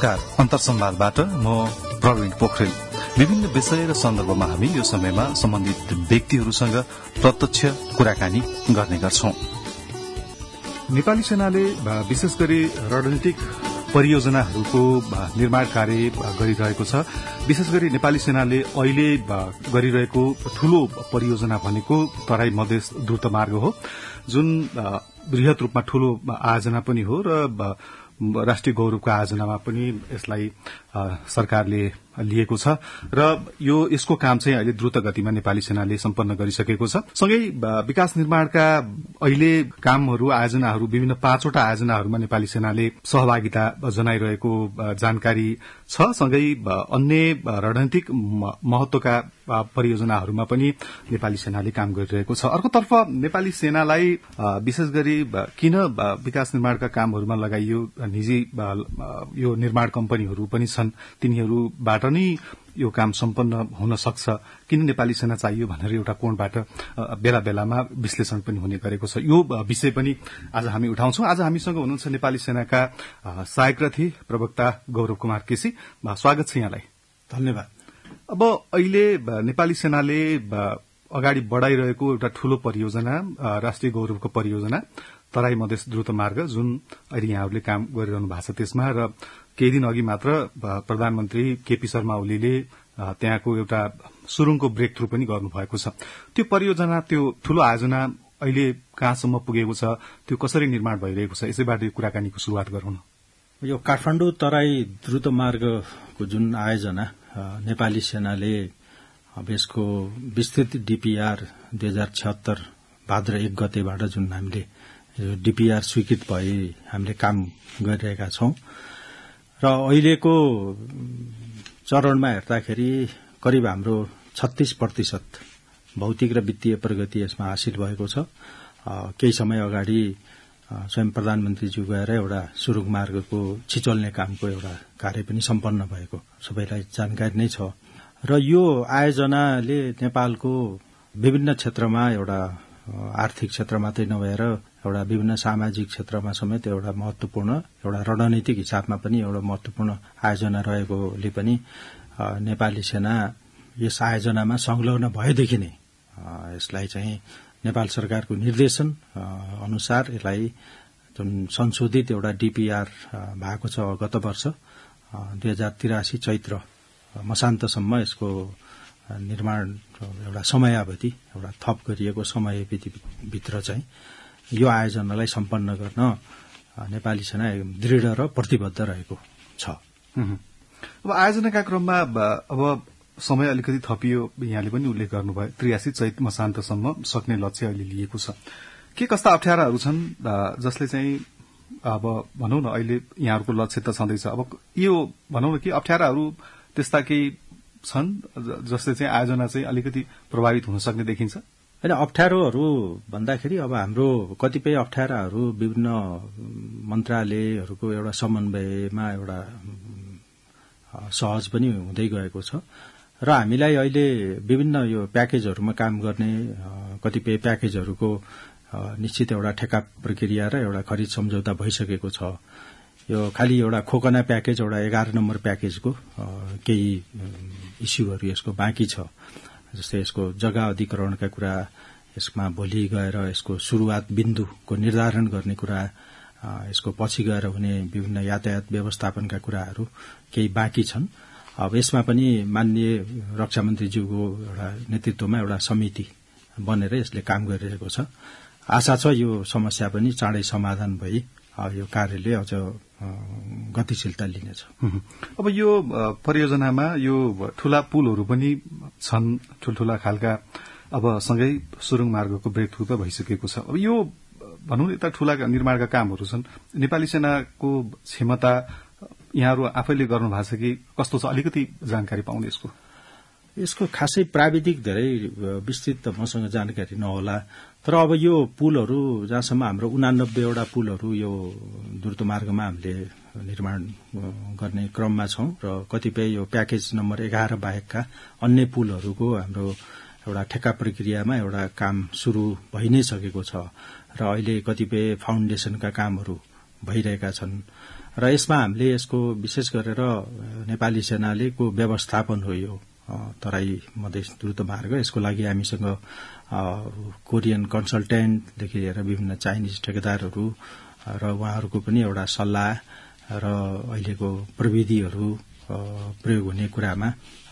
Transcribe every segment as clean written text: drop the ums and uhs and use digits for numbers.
नमस्कार, अन्तरसंवादबाट म प्रवीण पोखरेल। विभिन्न विषय र सन्दर्भमा हामी यो समयमा सम्बन्धित व्यक्तिहरूसँग प्रत्यक्ष कुराकानी गर्ने गर्छौं। नेपाली सेनाले विशेष गरी रणनीतिक परियोजनाहरूको निर्माण कार्य गरिरहेको छ। विशेष गरी नेपाली सेनाले अहिले गरिरहेको ठूलो परियोजना भनेको तराई मधेस द्रुत मार्ग हो, जुन बृहत रूपमा ठूलो आयोजना पनि हो र राष्ट्रिय गौरवको आयोजनामा पनि यसलाई सरकारले लिएको छ र यसको काम चाहिँ अहिले द्रुत गतिमा नेपाली सेनाले सम्पन्न गरिसकेको छ। सँगै विकास निर्माणका अहिले कामहरू आयोजनाहरू विभिन्न 5वटा आयोजनाहरूमा नेपाली सेनाले सहभागिता जनाइरहेको जानकारी छ। सँगै अन्य रणनीतिक महत्वका परियोजनाहरूमा पनि नेपाली सेनाले काम गरिरहेको छ। अर्कोतर्फ नेपाली सेनालाई विशेष गरी किन विकास निर्माणका कामहरूमा लगाइयो, निजी यो निर्माण कम्पनीहरू पनि छन्, तिनीहरूबाट नै यो काम सम्पन्न हुन सक्छ, किन नेपाली सेना चाहियो भनेर एउटा कोणबाट बेला बेलामा विश्लेषण पनि हुने गरेको छ। यो विषय पनि आज हामी उठाउँछौं। आज हामीसँग हुनुहुन्छ नेपाली सेनाका सहायक रथी प्रवक्ता गौरव कुमार केसी। स्वागत छ यहाँलाई। धन्यवाद। अब अहिले नेपाली सेनाले अगाडि बढ़ाइरहेको एउटा ठूलो परियोजना, राष्ट्रिय गौरवको परियोजना तराई मधेस द्रुत मार्ग, जुन अहिले यहाँहरूले काम गरिरहनु भएको छ त्यसमा, र केही दिन अघि मात्र प्रधानमन्त्री केपी शर्मा ओलीले त्यहाँको एउटा सुरुङको ब्रेक थ्रू पनि गर्नुभएको छ। त्यो परियोजना, त्यो ठूलो आयोजना अहिले कहाँसम्म पुगेको छ, त्यो कसरी निर्माण भइरहेको छ, यसैबाट कुराकानीको शुरूआत गरौँ न। यो काठमाडौँ तराई द्रुत मार्गको जुन आयोजना नेपाली सेनाले अब यसको विस्तृत डीपीआर 2076 भाद्र 1 गतेबाट जुन हामीले डीपीआर स्वीकृत भए हामीले काम गरिरहेका छौं र अहिलेको चरणमा हेर्दाखेरि करिब हाम्रो 36% भौतिक र वित्तीय प्रगति यसमा हासिल भएको छ। केही समय अगाडि स्वयं प्रधानमन्त्रीज्यू गएर एउटा सुरुङ मार्गको छिचोल्ने कामको एउटा कार्य पनि सम्पन्न भएको सबैलाई जानकारी नै छ र यो आयोजनाले नेपालको विभिन्न क्षेत्रमा एउटा आर्थिक क्षेत्र मात्रै नभएर एउटा विभिन्न सामाजिक क्षेत्रमा समेत एउटा महत्वपूर्ण, एउटा रणनीतिक हिसाबमा पनि एउटा महत्वपूर्ण आयोजना रहेकोले पनि नेपाली सेना यस आयोजनामा संलग्न भएदेखि नै यसलाई चाहिँ नेपाल सरकारको निर्देशन अनुसार यसलाई जुन संशोधित एउटा डीपीआर भएको छ गत वर्ष 2083 चैत्र मसान्तसम्म यसको निर्माण एउटा समयावधि, एउटा थप गरिएको समयावधिभित्र चाहिँ यो आयोजनालाई सम्पन्न गर्न नेपाली सेना दृढ र प्रतिबद्ध रहेको छ। अब आयोजनाका क्रममा अब समय अलिकति थपियो, यहाँले पनि उल्लेख गर्नुभयो, 83 चैत मसान्तसम्म सक्ने लक्ष्य अहिले लिएको छ। के कस्ता अप्ठ्याराहरू छन् जसले चाहिँ अब भनौं न अहिले यहाँहरूको लक्ष्य त छँदैछ, अब यो भनौं न कि अप्ठ्याराहरू त्यस्ता केही छन् जसले चाहिँ आयोजना चाहिँ अलिकति प्रभावित हुन सक्ने देखिन्छ? हैन, अप्ठ्यारोहरू भन्दाखेरि अब हाम्रो कतिपय अप्ठ्याराहरू विभिन्न मन्त्रालयहरूको एउटा समन्वयमा एउटा सहज पनि हुँदै गएको छ र हामीलाई अहिले विभिन्न यो प्याकेजहरूमा काम गर्ने कतिपय प्याकेजहरूको निश्चित एउटा ठेक्का प्रक्रिया र एउटा खरिद सम्झौता भइसकेको छ। यो खालि एउटा खोकना प्याकेज, एउटा 11 नम्बर प्याकेजको केही इस्युहरू यसको बाँकी छ। जस्तै यसको जग्गा अधिग्रहणका कुरा, यसमा भोलि गएर यसको शुरूआत बिन्दुको निर्धारण गर्ने कुरा, यसको पछि गएर हुने विभिन्न यातायात व्यवस्थापनका कुराहरू केही बाँकी छन्। अब यसमा पनि माननीय रक्षा मन्त्रीज्यूको एउटा नेतृत्वमा एउटा समिति बनेर यसले काम गरिरहेको छ। आशा छ यो समस्या पनि चाँडै समाधान भई यो कार्यले अझ गतिशीलता लिनेछ। अब यो परियोजनामा यो ठूला पुलहरू पनि छन्, ठूल्ठूला खालका, अब सँगै सुरुङ मार्गको ब्रेक थ्रू त भइसकेको छ। अब यो भनौं यता ठूला निर्माणका कामहरू छन्, नेपाली सेनाको क्षमता यहाँहरू आफैले गर्नु भएको छ कि कस्तो छ, अलिकति जानकारी पाउने यसको खासै प्राविधिक धेरै विस्तृत मसँग जानकारी नहोला, तर अब यो पुलहरू जहाँसम्म हाम्रो 89 वटा पुलहरू यो द्रुत मार्गमा हामीले निर्माण गर्ने क्रममा छौं र कतिपय यो प्याकेज नम्बर 11 बाहेकका अन्य पुलहरूको हाम्रो एउटा ठेक्का प्रक्रियामा एउटा काम शुरू भइ नै सकेको छ र अहिले कतिपय फाउन्डेशनका कामहरू भइरहेका छन् र यसमा हामीले यसको विशेष गरेर नेपाली सेनाले को व्यवस्थापन हो यो तराई मधेस द्रुत मार्ग यसको लागि हामीसँग कोरियन कन्सल्टेन्टदेखि लिएर विभिन्न चाइनिज ठेकेदारहरू र उहाँहरूको पनि एउटा सल्लाह र अहिलेको प्रविधिहरू प्रयोग हुने कुरामा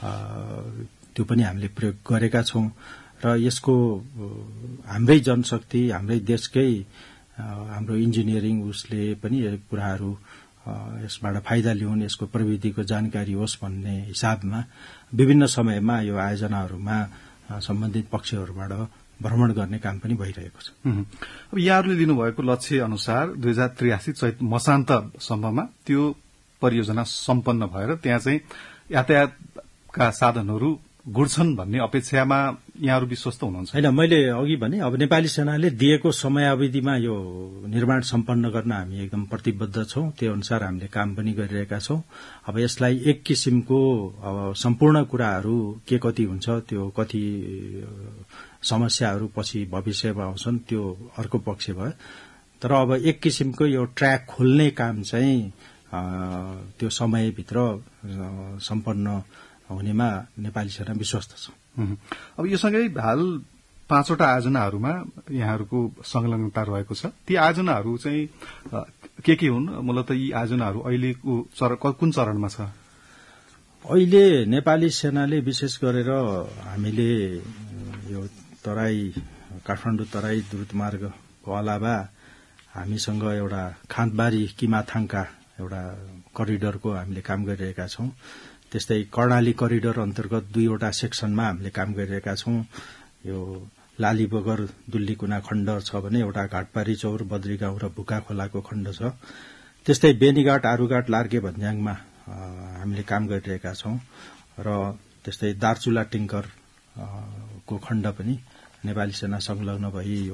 त्यो पनि हामीले प्रयोग गरेका छौं र यसको हाम्रै जनशक्ति हाम्रै देशकै हाम्रो इन्जिनियरिङ उसले पनि यो कुराहरू यसबाट फाइदा लिउन् यसको प्रविधिको जानकारी होस् भन्ने हिसाबमा विभिन्न समयमा यो आयोजनाहरूमा सम्बन्धित पक्षहरूबाट भ्रमण गर्ने काम पनि भइरहेको छ। अब यहाँहरूले लिनुभएको लक्ष्य अनुसार 2083 चैत मसान्तसम्ममा त्यो परियोजना सम्पन्न भएर त्यहाँ चाहिँ यातायातका साधनहरू गुड्छन् भन्ने अपेक्षामा यहाँहरू विश्वस्त हुनुहुन्छ? हैन, मैले अघि भने अब नेपाली सेनाले दिएको समयावधिमा यो निर्माण सम्पन्न गर्न हामी एकदम प्रतिबद्ध छौं। त्यो अनुसार हामीले काम पनि गरिरहेका छौं। अब यसलाई एक किसिमको सम्पूर्ण कुराहरू के कति हुन्छ त्यो कति समस्याहरू पछि भविष्यमा आउँछन् त्यो अर्को पक्ष भयो। तर अब एक किसिमको यो ट्र्याक खोल्ने काम चाहिँ त्यो समयभित्र सम्पन्न हुनेमा नेपाली सेना विश्वस्त छ। अब यो सँगै हाल 5वटा आयोजनाहरूमा यहाँहरूको संलग्नता रहेको छ। ती आयोजनाहरू चाहिँ के हुन्? मूलतः यी आयोजनाहरू अहिलेको कुन चरणमा छ? अहिले नेपाली सेनाले विशेष गरेर हामीले यो तराई काठमाडौँ तराई द्रुत मार्गको अलावा हामीसँग एउटा खाँदबारी किमाथाङका एउटा करिडोरको हामीले काम गरिरहेका छौं। त्यस्तै कर्णाली करिडोर अन्तर्गत 2वटा सेक्सनमा हामीले काम गरिरहेका छौं। यो लालीबगर दुल्लीकुना खण्ड छ भने एउटा घाटपारी चौर बद्रीगाउँ र भुका खोलाको खण्ड छ। त्यस्तै बेनीघाट आरुघाट लार्के भन्ज्याङमा हामीले काम गरिरहेका छौं र त्यस्तै दार्चुला टिङ्कर को खण्ड पनि नेपाली सेना संलग्न भई यो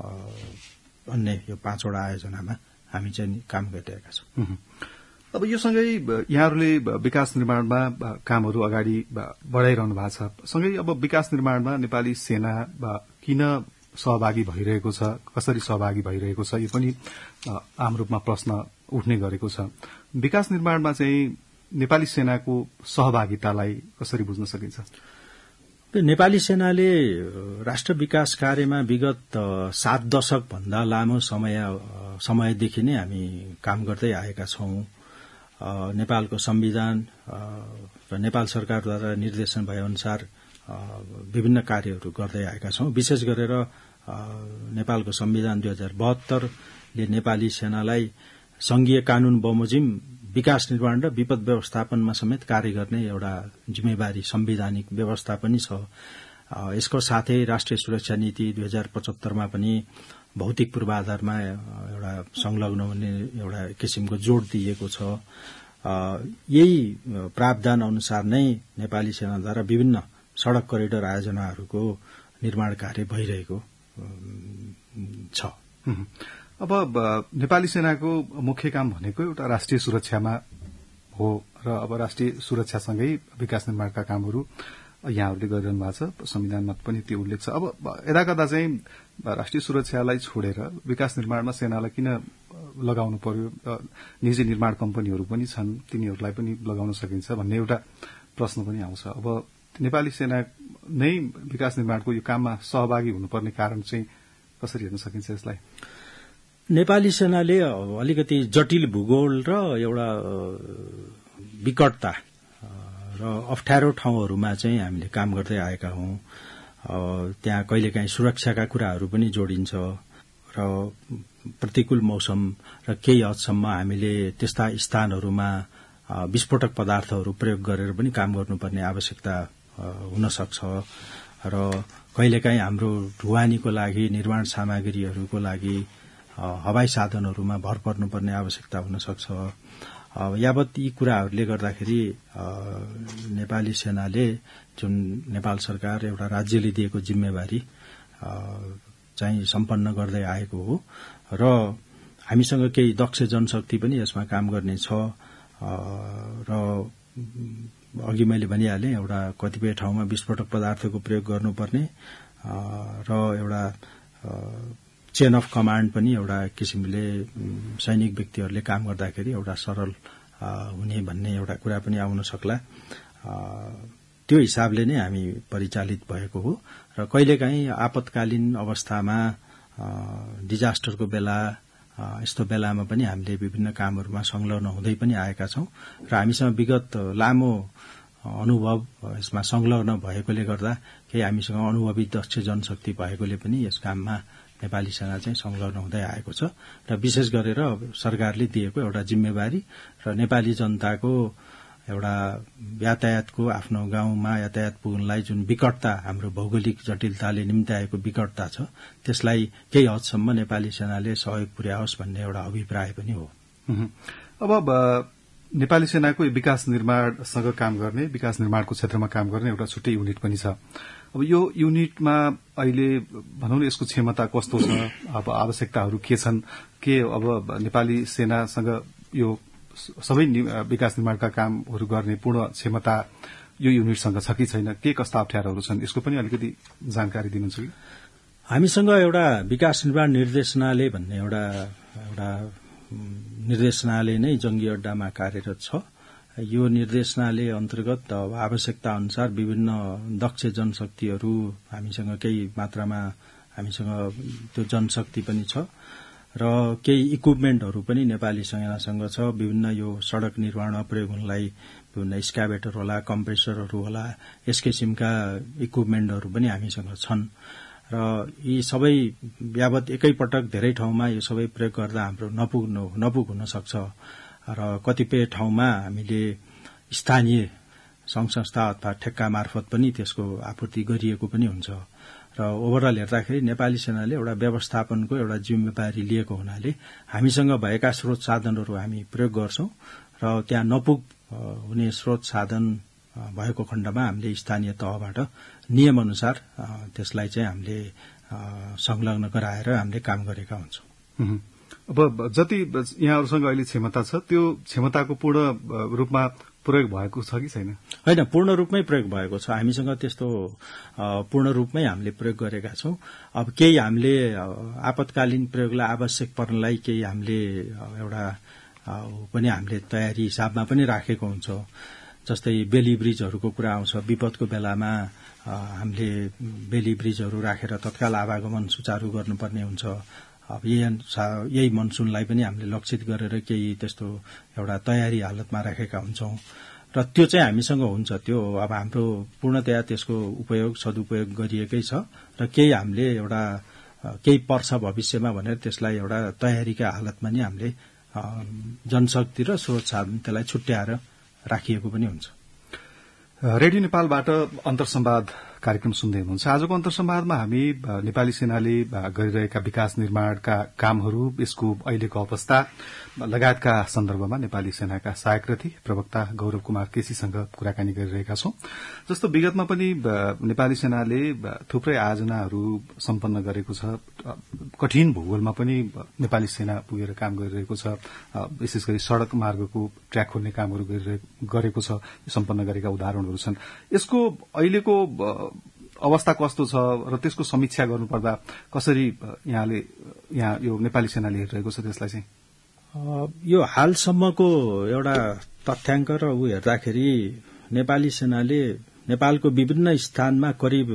अन्य यो 5वटा आयोजनामा हामी चाहिँ काम गरिरहेका छौं। अब यो सँगै यहाँहरूले विकास निर्माणमा कामहरू अगाडि बढ़ाइरहनु भएको छ। सँगै अब विकास निर्माणमा नेपाली सेना किन सहभागी भइरहेको छ, कसरी सहभागी भइरहेको छ, यो पनि आम रूपमा प्रश्न उठ्ने गरेको छ। विकास निर्माणमा चाहिँ नेपाली सेनाको सहभागितालाई कसरी बुझ्न सकिन्छ? नेपाली सेनाले राष्ट्र विकास कार्यमा विगत 7 दशक भन्दा लामो समयदेखि नै हामी काम गर्दै आएका छौं। नेपालको संविधान र नेपाल सरकारद्वारा निर्देशन भए अनुसार विभिन्न कार्यहरू गर्दै आएका छौं। विशेष गरेर नेपालको संविधान 2072 ले नेपाली सेनालाई संघीय कानून बमोजिम विकास निर्माण र विपद व्यवस्थापनमा समेत कार्य गर्ने एउटा जिम्मेवारी संवैधानिक व्यवस्था पनि छ। यसको साथै राष्ट्रिय सुरक्षा नीति 2075 मा पनि भौतिक पूर्वाधारमा एउटा संलग्न हुने एउटा किसिमको जोड़ दिएको छ। यही प्रावधान अनुसार नै नेपाली सेनाद्वारा विभिन्न सड़क करिडोर आयोजनाहरूको निर्माण कार्य भइरहेको छ। अब नेपाली सेनाको मुख्य काम भनेको एउटा राष्ट्रिय सुरक्षामा हो र अब राष्ट्रिय सुरक्षासँगै विकास निर्माणका कामहरू यहाँहरूले गरिरहनु भएको छ। संविधानमा पनि त्यो उल्लेख छ। अब यदाकदा चाहिँ राष्ट्रिय सुरक्षालाई छोडेर विकास निर्माणमा सेनालाई किन लगाउनु पर्यो? निजी निर्माण कम्पनीहरू पनि छन्, तिनीहरूलाई पनि लगाउन सकिन्छ भन्ने एउटा प्रश्न पनि आउँछ। अब नेपाली सेना नै विकास निर्माणको यो काममा सहभागी हुनुपर्ने कारण चाहिँ कसरी हेर्न सकिन्छ यसलाई? नेपाली सेनाले अलिकति जटिल भूगोल र एउटा विकटता र अप्ठ्यारो ठाउँहरूमा चाहिँ हामीले काम गर्दै आएका हौं। त्यहाँ कहिलेकाहीँ सुरक्षाका कुराहरू पनि जोडिन्छ र प्रतिकूल मौसम र केही हदसम्म हामीले त्यस्ता स्थानहरूमा विस्फोटक पदार्थहरू प्रयोग गरेर पनि काम गर्नुपर्ने आवश्यकता हुन सक्छ र कहिलेकाहीँ हाम्रो ढुवानीको लागि निर्माण सामग्रीहरूको लागि हवाई साधनहरूमा भर पर्नुपर्ने आवश्यकता हुन सक्छ। यावत यी कुराहरूले गर्दाखेरि नेपाली सेनाले जुन नेपाल सरकार एउटा राज्यले दिएको जिम्मेवारी चाहिँ सम्पन्न गर्दै आएको हो र हामीसँग केही दक्ष जनशक्ति पनि यसमा काम गर्ने छ र अघि मैले भनिहालेँ एउटा कतिपय ठाउँमा विस्फोटक पदार्थको प्रयोग गर्नुपर्ने र एउटा चेन अफ कमाण्ड पनि एउटा किसिमले सैनिक व्यक्तिहरूले काम गर्दाखेरि एउटा सरल हुने भन्ने एउटा कुरा पनि आउन सक्ला। त्यो हिसाबले नै हामी परिचालित भएको हो र कहिलेकाहीँ आपतकालीन अवस्थामा डिजास्टरको बेला यस्तो बेलामा पनि हामीले विभिन्न कामहरूमा संलग्न हुँदै पनि आएका छौं र हामीसँग विगत लामो अनुभव यसमा संलग्न भएकोले गर्दा केही हामीसँग अनुभवी दक्ष जनशक्ति भएकोले पनि यस काममा नेपाली सेना चाहिँ संलग्न हुँदै आएको छ र विशेष गरेर सरकारले दिएको एउटा जिम्मेवारी र नेपाली जनताको एउटा यातायातको आफ्नो गाउँमा यातायात पुग्नलाई जुन विकटता हाम्रो भौगोलिक जटिलताले निम्त्याएको विकटता छ त्यसलाई केही हदसम्म नेपाली सेनाले सहयोग पुर्याओस् भन्ने एउटा अभिप्राय पनि हो। अब नेपाली सेनाको विकास निर्माणसँग काम गर्ने विकास निर्माणको क्षेत्रमा काम गर्ने एउटा छुट्टै युनिट पनि छ। अब यो युनिटमा अहिले भनौं न यसको क्षमता कस्तो छ, अब आवश्यकताहरू के छन्, के अब नेपाली सेनासँग यो सबै विकास निर्माणका कामहरू गर्ने पूर्ण क्षमता यो युनिटसँग छ कि छैन, के कस्ता अप्ठ्यारोहरू छन्, यसको पनि अलिकति जानकारी दिनुहुन्छ कि? हामीसँग एउटा विकास निर्माण निर्देशनालय भन्ने एउटा निर्देशनालय नै जंगी अड्डामा कार्यरत छ। यो निर्देशनालय अन्तर्गत आवश्यकता अनुसार विभिन्न दक्ष जनशक्तिहरू हामीसँग केही मात्रामा हामीसँग त्यो जनशक्ति पनि छ र केही इक्विपमेन्टहरू पनि नेपाली सेनासँग छ। विभिन्न यो सड़क निर्माणमा प्रयोग हुनलाई विभिन्न स्क्याभेटर होला, कम्प्रेसरहरू होला, यस किसिमका इक्विपमेन्टहरू पनि हामीसँग छन् र यी सबै यावत एकैपटक धेरै ठाउँमा यो सबै प्रयोग गर्दा हाम्रो नपुग हुन सक्छ र कतिपय ठाउँमा हामीले स्थानीय संघ संस्था अथवा ठेक्का मार्फत पनि त्यसको आपूर्ति गरिएको पनि हुन्छ र ओभरअल हेर्दाखेरि नेपाली सेनाले एउटा व्यवस्थापनको एउटा जिम्मेवारी लिएको हुनाले हामीसँग भएका स्रोत साधनहरू हामी प्रयोग गर्छौं र त्यहाँ नपुग हुने स्रोत साधन भएको खण्डमा हामीले स्थानीय तहबाट नियम अनुसार त्यसलाई चाहिँ हामीले संलग्न गराएर हामीले काम गरेका हुन्छौं। अब जति यहाँहरुसँग अहिले क्षमता छ त्यो क्षमताको पूर्ण रूपमा प्रयोग भएको छ कि छैन? हैन, पूर्ण रूपमै प्रयोग भएको छ। हामीसँग त्यस्तो पूर्ण रूपमै हामीले प्रयोग गरेका छौं। अब केही हामीले आपतकालीन प्रयोगलाई आवश्यक पर्नलाई केही हामीले एउटा पनि हामीले तयारी हिसाबमा पनि राखेको हुन्छ। जस्तै बेली ब्रिजहरूको कुरा आउँछ, विपदको बेलामा हामीले बेली ब्रिजहरू राखेर तत्काल आवागमन सुचारू गर्नुपर्ने हुन्छ। अब यही मनसुनलाई पनि हामीले लक्षित गरेर केही त्यस्तो एउटा तयारी हालतमा राखेका हुन्छौं र त्यो चाहिँ हामीसँग हुन्छ। त्यो अब हाम्रो पूर्णतया त्यसको सदुपयोग गरिएकै छ र केही हामीले एउटा केही पर्छ भविष्यमा भनेर त्यसलाई एउटा तयारीका हालतमा नि हामीले जनशक्ति र स्रोत साधन त्यसलाई छुट्याएर राखिएको पनि हुन्छ। रेडियो नेपालबाट अन्तर्संवाद कार्यक्रम सुन्दै हुनुहुन्छ। आजको अन्तर्संवादमा हामी नेपाली सेनाले गरिरहेका विकास निर्माणका कामहरू, यसको अहिलेको अवस्था लगायतका सन्दर्भमा नेपाली सेनाका सहायक रथी प्रवक्ता गौरव कुमार केसीसँग कुराकानी गरिरहेका छौं। जस्तो विगतमा पनि नेपाली सेनाले थुप्रै आयोजनाहरू सम्पन्न गरेको छ। कठिन भूगोलमा पनि नेपाली सेना पुगेर काम गरिरहेको छ। विशेष गरी सड़क मार्गको ट्र्याक खोल्ने कामहरू गरेको छ। सम्पन्न गरेका उदाहरणहरू छन्। यसको अहिलेको अवस्था कस्तो छ र त्यसको समीक्षा गर्नुपर्दा कसरी यहाँ यो नेपाली सेनाले हेरिरहेको छ त्यसलाई चाहिँ? यो हालसम्मको एउटा तथ्याङ्क र हेर्दाखेरि नेपाली सेनाले नेपालको विभिन्न स्थानमा करिब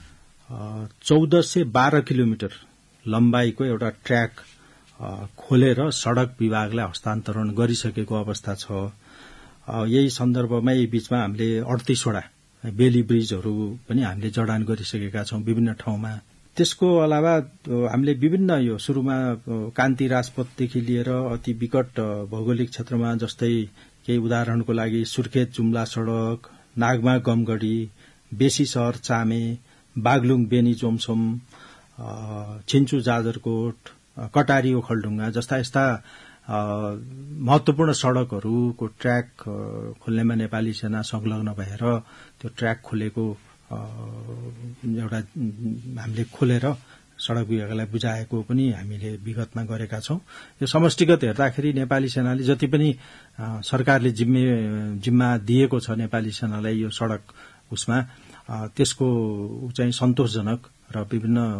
1412 किलोमिटर लम्बाइको एउटा ट्र्याक खोलेर सड़क विभागलाई हस्तान्तरण गरिसकेको अवस्था छ। यही सन्दर्भमा यही बीचमा हामीले 38 वटा बेली ब्रिजहरू पनि हामीले जडान गरिसकेका छौं विभिन्न ठाउँमा। त्यसको अलावा हामीले विभिन्न यो सुरुमा कान्ति राजपथदेखि लिएर अति विकट भौगोलिक क्षेत्रमा जस्तै केही उदाहरणको लागि सुर्खेत जुम्ला सड़क, नागमा गमगढी, बेसी शहर चामे, बागलुङ बेनी जोमसोम, छिन्चु जाजरकोट, कटारी ओखलढुङ्गा जस्ता यस्ता महत्वपूर्ण सड़कहरूको ट्र्याक खोल्नेमा नेपाली सेना संलग्न भएर त्यो ट्र्याक खोलेको एउटा हामीले खोलेर सड़क विभागलाई बुझाएको पनि हामीले विगतमा गरेका छौं। यो समष्टिगत हेर्दाखेरि नेपाली सेनाले जति पनि सरकारले जिम्मा दिएको छ नेपाली सेनालाई यो सड़क उसमा त्यसको चाहिँ सन्तोषजनक र विभिन्न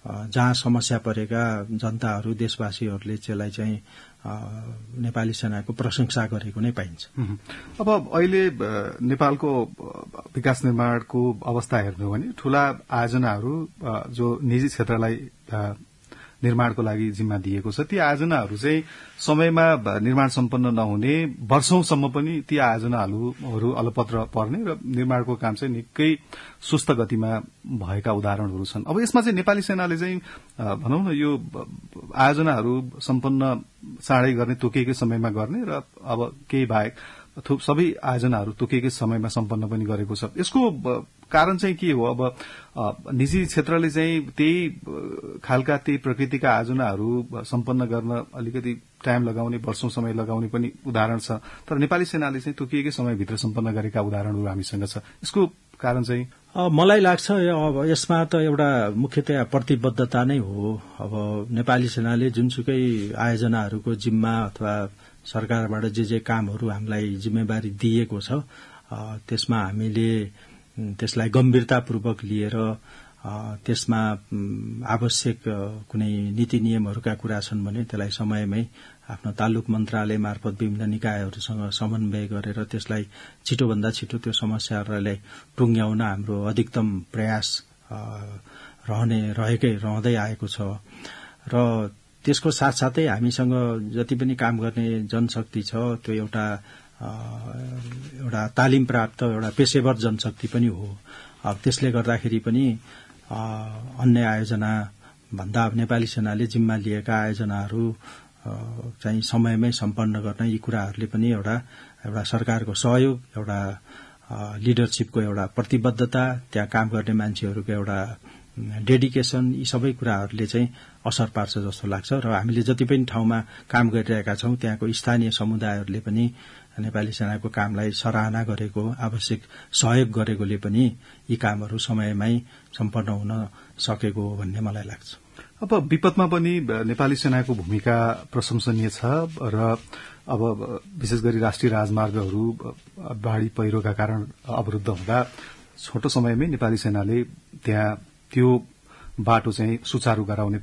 जहाँ समस्या परेका जनताहरू देशवासीहरूले त्यसलाई चाहिँ नेपाली सेनाको प्रशंसा गरेको नै पाइन्छ। अब अहिले नेपालको विकास निर्माणको अवस्था हेर्नु भने ठूला आयोजनाहरू जो निजी क्षेत्रलाई निर्माणको लागि जिम्मा दिएको छ, ती आयोजनाहरू चाहिँ समयमा निर्माण सम्पन्न नहुने, वर्षौंसम्म पनि ती आयोजनाहरू अलपत्र पर्ने र निर्माणको काम चाहिँ निकै सुस्त गतिमा भएका उदाहरणहरू छन्। अब यसमा चाहिँ नेपाली सेनाले चाहिँ भनौं न यो आयोजनाहरू सम्पन्न चाँडै गर्ने, तोकिएकै समयमा गर्ने र अब केही बाहेक सबै आयोजनाहरू तोकिएकै समयमा सम्पन्न पनि गरेको छ। यसको कारण चाहिँ के हो? अब निजी क्षेत्रले चाहिँ त्यही खालका त्यही प्रकृतिका आयोजनाहरू सम्पन्न गर्न अलिकति टाइम लगाउने, वर्षौं समय लगाउने पनि उदाहरण छ, तर नेपाली सेनाले चाहिँ तोकिएकै समयभित्र सम्पन्न गरेका उदाहरणहरू हामीसँग छ। यसको कारण चाहिँ मलाई लाग्छ अब यसमा त एउटा मुख्यतया प्रतिबद्धता नै हो। अब नेपाली सेनाले जुनसुकै आयोजनाहरूको जिम्मा अथवा सरकारबाट जे कामहरू हामीलाई जिम्मेवारी दिएको छ त्यसमा हामीले त्यसलाई गम्भीरतापूर्वक लिएर त्यसमा आवश्यक कुनै नीति नियमहरूका कुरा छन् भने त्यसलाई समयमै आफ्नो तालुक मन्त्रालय मार्फत विभिन्न निकायहरूसँग समन्वय गरेर त्यसलाई छिटोभन्दा छिटो त्यो समस्याहरूलाई टुङ्ग्याउन हाम्रो अधिकतम प्रयास रहँदै आएको छ। र त्यसको साथसाथै हामीसँग जति पनि काम गर्ने जनशक्ति छ त्यो एउटा तालिम प्राप्त एउटा पेशेवर जनशक्ति पनि हो। अब त्यसले गर्दाखेरि पनि अन्य आयोजना भन्दा नेपाली सेनाले जिम्मा लिएका आयोजनाहरू चाहिँ समयमै सम्पन्न गर्न यी कुराहरूले पनि एउटा सरकारको सहयोग, एउटा लिडरशिपको एउटा प्रतिबद्धता, त्यहाँ काम गर्ने मान्छेहरूको एउटा डेडिकेसन, यी सबै कुराहरूले चाहिँ असर पार्छ जस्तो लाग्छ। र हामीले जति पनि ठाउँमा काम गरिरहेका छौं त्यहाँको स्थानीय समुदायहरूले पनि नेपाली सेनाको कामलाई सराहना गरेको, आवश्यक सहयोग गरेकोले पनि यी कामहरू समयमै सम्पन्न हुन सकेको हो भन्ने मलाई लाग्छ। अब विपदमा पनि नेपाली सेनाको भूमिका प्रशंसनीय छ र अब विशेष गरी राष्ट्रिय राजमार्गहरू बाढ़ी पहिरोका कारण अवरुद्ध हुँदा छोटो समयमै नेपाली सेनाले त्यहाँ त्यो बाटो चाहिँ सुचारू गराउन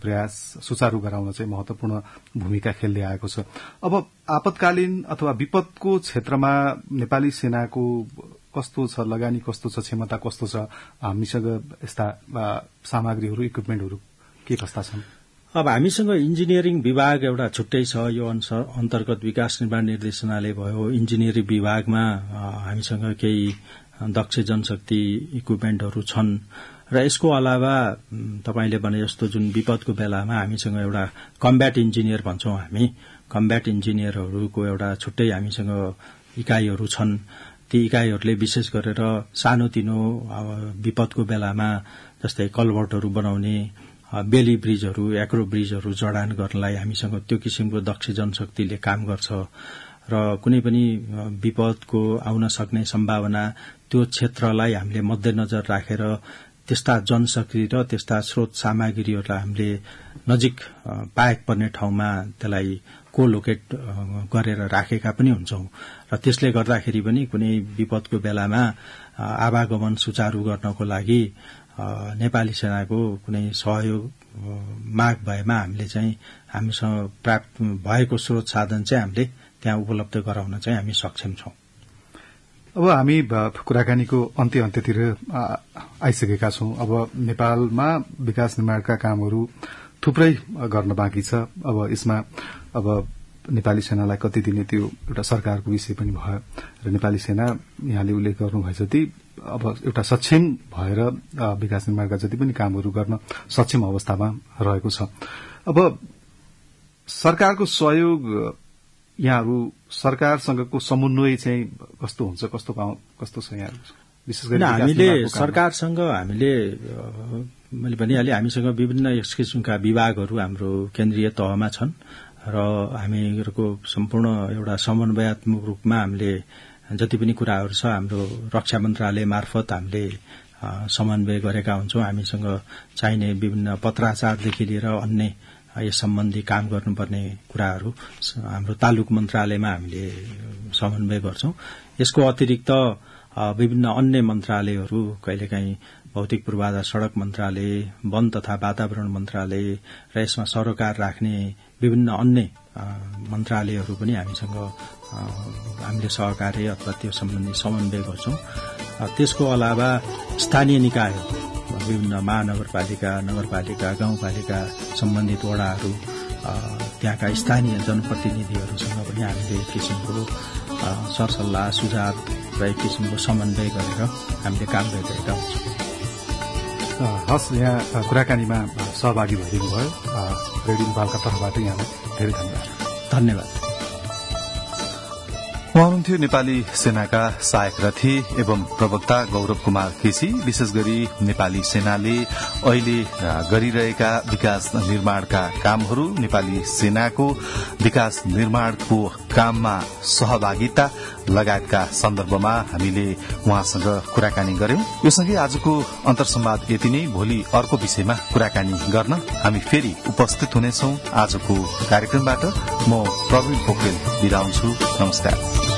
चाहिँ महत्वपूर्ण भूमिका खेल्दै आएको छ। अब आपतकालीन अथवा विपदको क्षेत्रमा नेपाली सेनाको कस्तो छ लगानी, कस्तो छ क्षमता, कस्तो छ हामीसँग यस्ता सामग्रीहरू, इक्विपमेन्टहरू के कस्ता छन्? अब हामीसँग इन्जिनियरिङ विभाग एउटा छुट्टै छ। यो अन्तर्गत विकास निर्माण निर्देशनालय भयो, इन्जिनियरिङ विभागमा हामीसँग केही दक्ष जनशक्ति इक्विपमेन्टहरू छन् र यसको अलावा तपाईले भने जस्तो जुन विपदको बेलामा हामीसँग एउटा कम्ब्याट इन्जिनियर भन्छौं हामी, कम्ब्याट इन्जिनियरहरूको एउटा छुट्टै हामीसँग इकाइहरू छन्। ती इकाइहरूले विशेष गरेर सानोतिनो विपदको बेलामा जस्तै कल्भर्टहरू बनाउने, बेली ब्रिजहरू, एक्रो ब्रिजहरू जडान गर्नलाई हामीसँग त्यो किसिमको दक्ष जनशक्तिले काम गर्छ र कुनै पनि विपदको आउन सक्ने सम्भावना त्यो क्षेत्रलाई हामीले मध्यनजर राखेर त्यस्ता जनशक्ति र त्यस्ता स्रोत सामग्रीहरूलाई हामीले नजिक पाएक पर्ने ठाउँमा त्यसलाई कोलोकेट गरेर राखेका पनि हुन्छौं र त्यसले गर्दाखेरि पनि कुनै विपदको बेलामा आवागमन सुचारू गर्नको लागि नेपाली सेनाको कुनै सहयोग माग भएमा हामीले चाहिँ हामीसँग प्राप्त भएको स्रोत साधन चाहिँ हामीले त्यहाँ उपलब्ध गराउन चाहिँ हामी सक्षम छौं। अब हामी कुराकानीको अन्त्यतिर आइसकेका छौं। अब नेपालमा विकास निर्माणका कामहरू थुप्रै गर्न बाँकी छ। अब यसमा अब नेपाली सेनालाई कति दिने त्यो एउटा सरकारको विषय पनि भयो र नेपाली सेना यहाँले उल्लेख गर्नुभए जति अब एउटा सक्षम भएर विकास निर्माणका जति पनि कामहरू गर्न सक्षम अवस्थामा रहेको छ। अब सरकारको सहयोग, यहाँहरू सरकारसँगको समन्वय चाहिँ कस्तो हुन्छ, कस्तो छ यहाँहरू? विशेष गरी हामीले सरकारसँग मैले भनिहालेँ हामीसँग विभिन्न यस किसिमका विभागहरू हाम्रो केन्द्रीय तहमा छन् र हामीहरूको सम्पूर्ण एउटा समन्वयात्मक रूपमा हामीले जति पनि कुराहरू छ हाम्रो रक्षा मन्त्रालय मार्फत हामीले समन्वय गरेका हुन्छौं। हामीसँग चाहिने विभिन्न पत्राचारदेखि लिएर अन्य यस सम्बन्धी काम गर्नुपर्ने कुराहरू हाम्रो तालुक मन्त्रालयमा हामीले समन्वय गर्छौं। यसको अतिरिक्त विभिन्न अन्य मन्त्रालयहरू, कहिलेकाहीँ भौतिक पूर्वाधार सड़क मन्त्रालय, वन तथा वातावरण मन्त्रालय र यसमा सरोकार राख्ने विभिन्न अन्य मन्त्रालयहरू पनि हामीले सहकार्य अथवा त्यो सम्बन्धी समन्वय गर्छौं। त्यसको अलावा स्थानीय निकाय, विभिन्न महानगरपालिका, नगरपालिका, गाउँपालिका सम्बन्धित वडाहरू, त्यहाँका स्थानीय जनप्रतिनिधिहरूसँग पनि हामीले एक किसिमको सरसल्लाह सुझाव र एक किसिमको समन्वय गरेर हामीले काम गरिरहेका हुन्छौँ। हस्, यहाँ कुराकानीमा सहभागी भइदिनु भयो। रेडियो नेपालका तर्फबाट यहाँलाई धेरै धन्यवाद। धन्यवाद। उहाँ हुनुहुन्थ्यो नेपाली सेनाका सहायक रथी एवं प्रवक्ता गौरव कुमार केसी। विशेष गरी नेपाली सेनाले अहिले गरिरहेका विकास निर्माणका कामहरू, नेपाली सेनाको विकास निर्माणको काममा सहभागिता लगायतका सन्दर्भमा हामीले उहाँसँग कुराकानी गर्यौं। यो सँगै आजको अन्तर्संवाद यति नै। भोलि अर्को विषयमा कुराकानी गर्न हामी फेरि उपस्थित हुनेछौं। आजको कार्यक्रमबाट म प्रवीण पोखरेल बिदा हुन्छु। नमस्कार।